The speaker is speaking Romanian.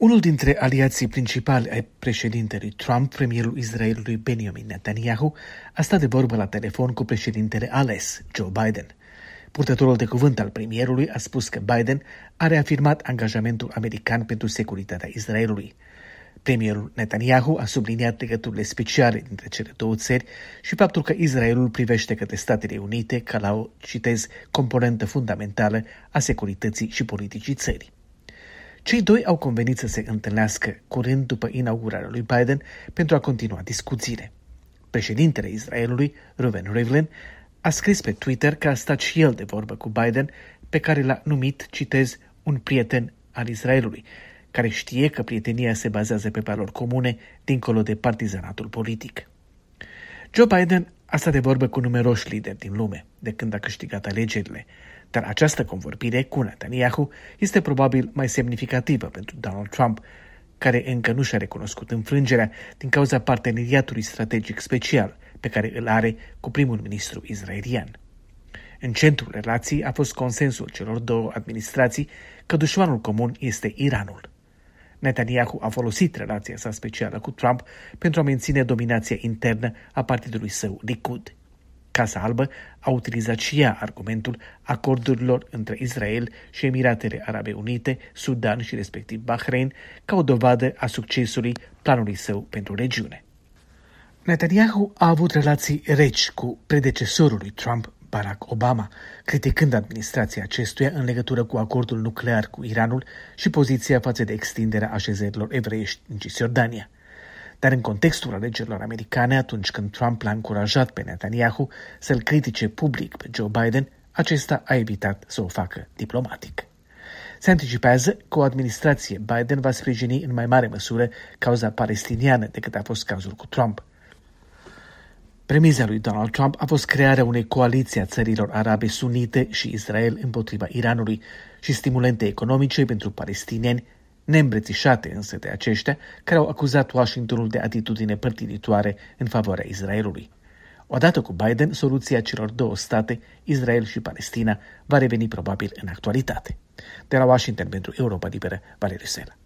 Unul dintre aliații principali ai președintelui Trump, premierul Israelului Benjamin Netanyahu, a stat de vorbă la telefon cu președintele ales, Joe Biden. Purtătorul de cuvânt al premierului a spus că Biden a reafirmat angajamentul american pentru securitatea Israelului. Premierul Netanyahu a subliniat legăturile speciale dintre cele două țări și faptul că Israelul privește către Statele Unite ca la o, citez, componentă fundamentală a securității și politicii țării. Cei doi au convenit să se întâlnească curând după inaugurarea lui Biden pentru a continua discuțiile. Președintele Israelului, Reuven Rivlin, a scris pe Twitter că a stat și el de vorbă cu Biden, pe care l-a numit, citez, un prieten al Israelului, care știe că prietenia se bazează pe valori comune dincolo de partizanatul politic. Joe Biden a stat de vorbă cu numeroși lideri din lume de când a câștigat alegerile, dar această convorbire cu Netanyahu este probabil mai semnificativă pentru Donald Trump, care încă nu și-a recunoscut înfrângerea din cauza parteneriatului strategic special pe care îl are cu primul ministru israelian. În centrul relației a fost consensul celor două administrații că dușmanul comun este Iranul. Netanyahu a folosit relația sa specială cu Trump pentru a menține dominația internă a partidului său Likud. Casa Albă a utilizat și ea argumentul acordurilor între Israel și Emiratele Arabe Unite, Sudan și respectiv Bahrain ca o dovadă a succesului planului său pentru regiune. Netanyahu a avut relații reci cu predecesorul lui Trump, Barack Obama, criticând administrația acestuia în legătură cu acordul nuclear cu Iranul și poziția față de extinderea așezărilor evreiești în Cisjordania. Dar în contextul alegerilor americane, atunci când Trump l-a încurajat pe Netanyahu să-l critique public pe Joe Biden, acesta a evitat să o facă diplomatic. Se anticipează că o administrație Biden va sprijini în mai mare măsură cauza palestiniană decât a fost cazul cu Trump. Premiza lui Donald Trump a fost crearea unei coaliții a țărilor arabe sunite și Israel împotriva Iranului și stimulente economice pentru palestinieni, neîmbrățișate însă de aceștia, care au acuzat Washingtonul de atitudine părtinitoare în favoarea Israelului. Odată cu Biden, soluția celor două state, Israel și Palestina, va reveni probabil în actualitate. De la Washington pentru Europa Liberă, Valeriu Sela.